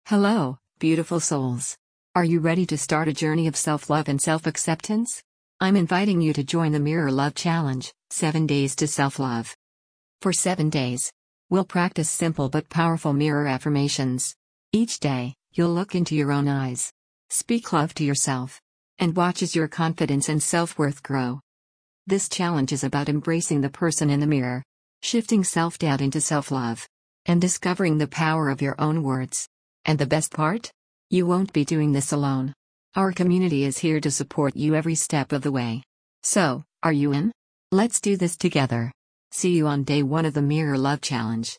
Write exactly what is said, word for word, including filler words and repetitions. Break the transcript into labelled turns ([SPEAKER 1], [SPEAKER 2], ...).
[SPEAKER 1] Hello, beautiful souls. Are you ready to start a journey of self-love and self-acceptance? I'm inviting you to join the Mirror Love Challenge, seven days to self-love. For seven days, we'll practice simple but powerful mirror affirmations. Each day, you'll look into your own eyes, speak love to yourself, and watch as your confidence and self-worth grow. This challenge is about embracing the person in the mirror, shifting self-doubt into self-love, and discovering the power of your own words. And the best part? You won't be doing this alone. Our community is here to support you every step of the way. So, are you in? Let's do this together. See you on day one of the Mirror Love Challenge.